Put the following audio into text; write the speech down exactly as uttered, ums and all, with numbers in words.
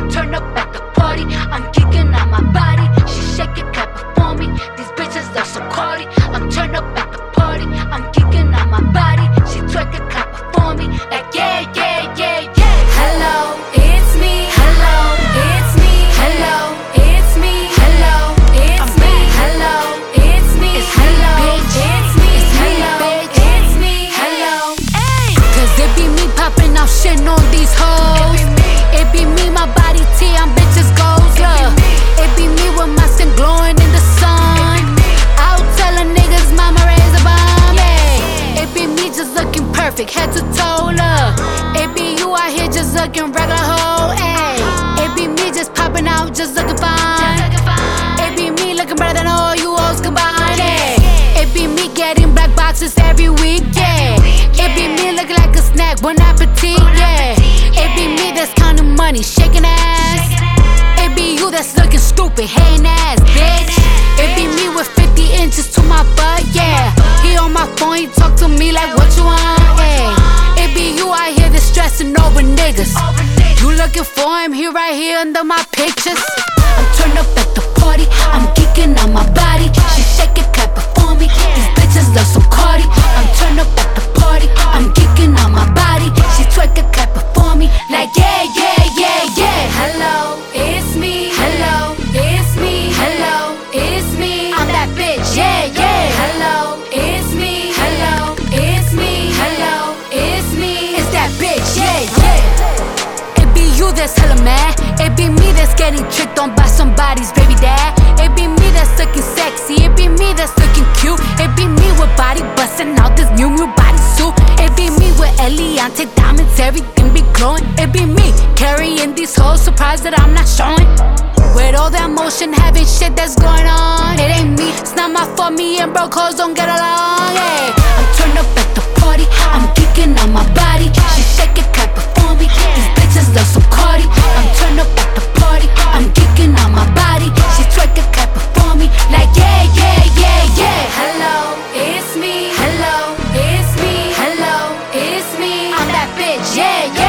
I'm turned up at the party, I'm geeking on my body. She shake it, clap it for me. These bitches love so Cardi. I'm turned up at the party, I'm geeking on my body. She twerk it, clap it for me. Like yeah, yeah, yeah, yeah. Hello, it's me. Hello, it's me. Hello, it's me. Hello, it's me. Hello, it's me. Hello, it's me. Hello, it's me. Hello, cause it be me popping off shit on these hoes. It be me, my body T, I'm bitches goals, yeah. It be me with my skin glowing in the sun. Out telling niggas mama raise a bomb, yeah. It be me just looking perfect, head to toe, love. It be you out here just looking regular hoe, ayy. It be me just popping out, just looking fine. It be me looking better than all you hoes combined, ayy. It be me getting black boxes every week, yeah. It be me looking like a snack, bon appetit, yeah. It be me that's counting money, shaking ass. It be you that's looking stupid, hating ass, bitch. It be me with fifty inches to my butt, yeah. He on my phone, he talk to me like what you want, yeah. It be you out here that's stressing over niggas. You looking for him, he right here under my pictures. I'm turned up at the party, I'm geeking on my body. She shake it, clap it for me. These bitches love so Cardi. I'm turned up at the party, I'm geeking on my body. She twerk it, clap it for me. Like yeah, yeah, yeah, yeah. Hello, it's me. Hello, it's me. Hello, it's me. I'm that bitch, yeah, yeah. Hello, it's me. Hello, it's me. Hello, it's me. It's that bitch, yeah, yeah. It be you that's hella mad. It be me that's getting tricked on by somebody's baby dad. It be me that's looking sexy. It be me that's looking cute. It be me with body busting out this new new body suit. It be me with Eliante diamonds, everything be glowing. It be me carrying these hoes, surprised that I'm not showing. With all that motion, having shit that's going on. It ain't me, it's not my fault. Me and broke hoes don't get along. Yeah. I'm turned up at the party, I'm geeking on my body. She shake it, clap it for me. These bitches love so Cardi. I'm turned up at the party, I'm geeking on my body. She twerk it, clap it for me. Like yeah, yeah, yeah, yeah. Hello, it's me. Hello, it's me. Hello, it's me. I'm that bitch, yeah, yeah.